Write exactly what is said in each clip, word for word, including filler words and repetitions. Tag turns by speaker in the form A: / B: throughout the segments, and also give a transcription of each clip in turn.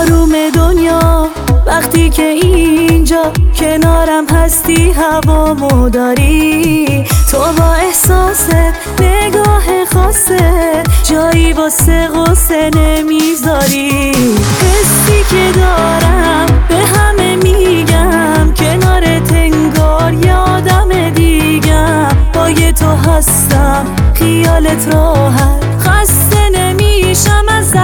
A: آروم دنیا وقتی که اینجا کنارم هستی، هوامو داری تو با احساست، نگاه خاصه جایی واسه غصه نمیذاری. حسی که دارم به همه میگم، کنارت انگار یادم دیگم، با یه تو هستم خیالت راحت، خسته نمیشم ازت.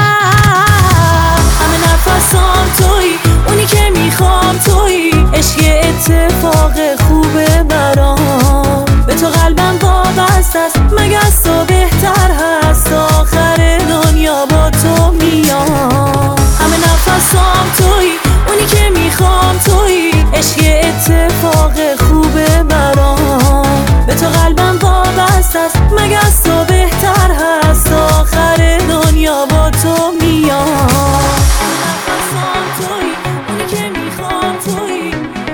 A: همه نفسام توی، اونی که میخوام توی، عشق یه اتفاق خوبه برام، به تو قلبم وابسته است، مگه از تو بهتر هست، آخر دنیا با تو میام. همه نفسام توی، اونی که میخوام توی، عشق یه اتفاق خوبه برام، به تو قلبم وابسته است، مگه از تو بهتر هست، آخر دنیا با تو میام. نفسام توی، اونی که میخوام توی،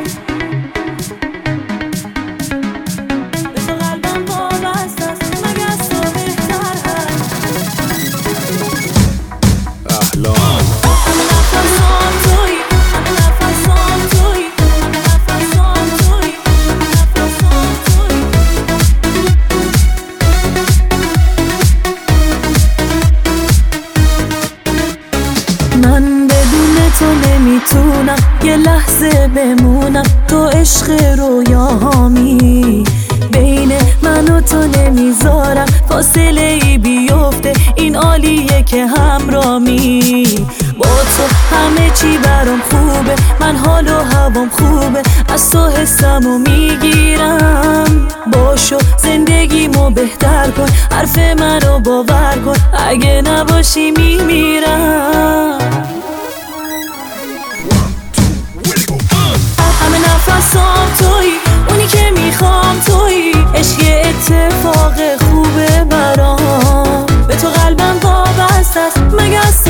A: به تو قلبم وابسته است، مگه از تو بهتر هست.
B: احلام
A: همه نفسام توی، همه نفسام توی، همه نفسام توی، همه نفسام توی. من بدون تو نمیتونم یه لحظه بمونم، تو عشق رویاهامی، بین من و تو نمیذارم فاصله ای بیفته، این عالیه که همرامی، با تو همه چی برام خوبه، من حال و هوام خوبه، از تو حسمو میگیرم، باشو زندگیمو بهتر کن، حرف منو باور کن، اگه نباشی میمیرم. همه نفسام توی، اونی که میخوام توی، عشق یه اتفاق خوبه برام، به تو قلبم وابسته است، مگه از